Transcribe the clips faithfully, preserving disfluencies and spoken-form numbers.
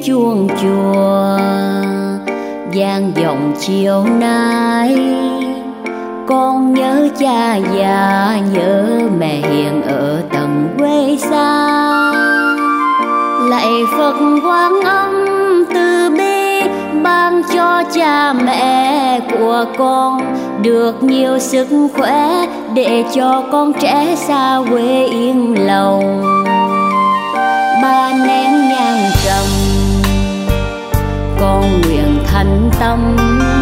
chuông chùa vang vọng chiều nay. Con nhớ cha già, nhớ mẹ hiền ở tận quê xa. Lạy Phật Quan Âm từ bi, ban cho cha mẹ của con được nhiều sức khỏe, để cho con trẻ xa quê yên lòng. Ba nén nhang trầm, con nguyện thành tâm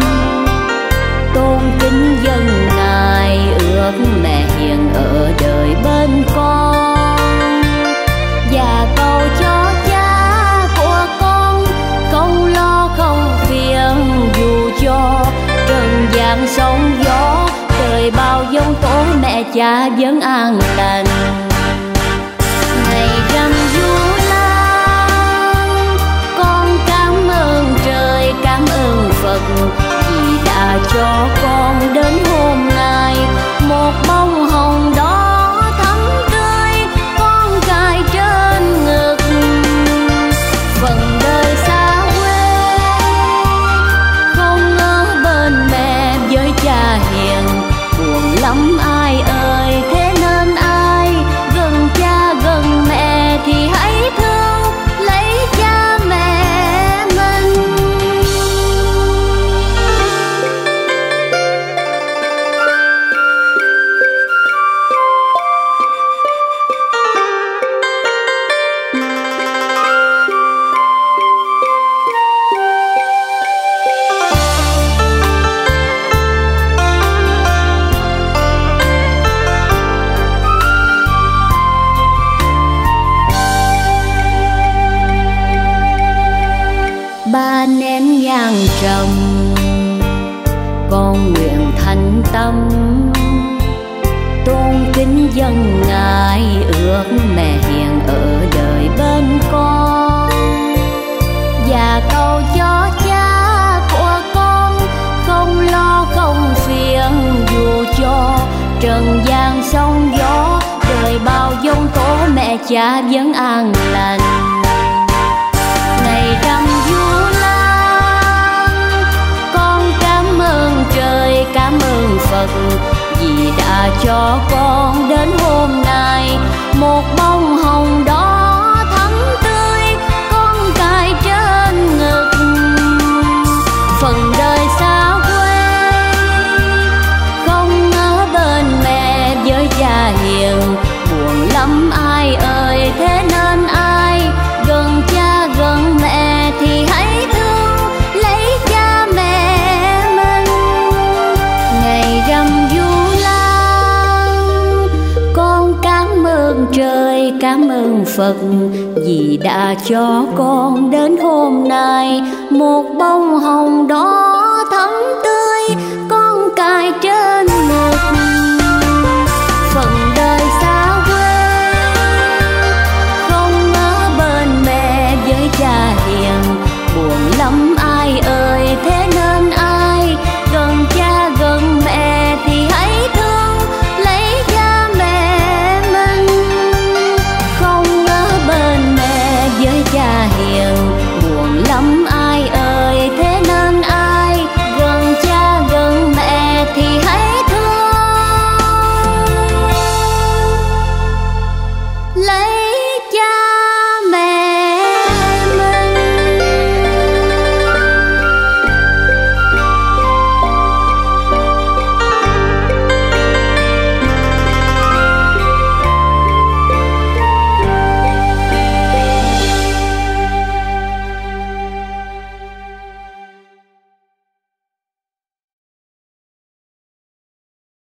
tôn kính dân ngài, ước mẹ hiền ở đời bên con. Và cầu cho cha của con không lo không phiền, dù cho trần gian sóng gió, đời bao giông tố mẹ cha vẫn an lành. Ngày rằm Vu Lan, con cảm ơn trời, cảm ơn Phật, vì đã cho con đến hôm nay một bông hồng đỏ thắm tươi, con cài trên ngực. Phần đời xa quê không ở bên mẹ với cha hiền, buồn lắm ai ơi, thế nên ai gần cha gần mẹ thì hãy thương lấy cha mẹ mình. Ba nén nhang trầm, con nguyện thành tâm tôn kính dân ngài, ước mẹ hiền ở đời bên con. Và cầu cho cha của con không lo không phiền, dù cho trần gian sóng gió, đời bao giông tố mẹ cha vẫn an lành. Ngày rằm Vu Lan, con cảm ơn trời, cảm ơn Phật, vì đã cho con đến hôm nay một bông hồng đỏ thắm tươi, con cài trên ngực. Phần đời xa quê không ở bên mẹ với cha hiền, buồn lắm ai ơi, thế nên ai gần cha gần mẹ thì hãy thương lấy cha mẹ mình. Ngày rằm Vu Lan, con cảm ơn trời, cảm ơn Phật, vì đã cho con đến hôm nay một bông hồng đỏ thắm tươi.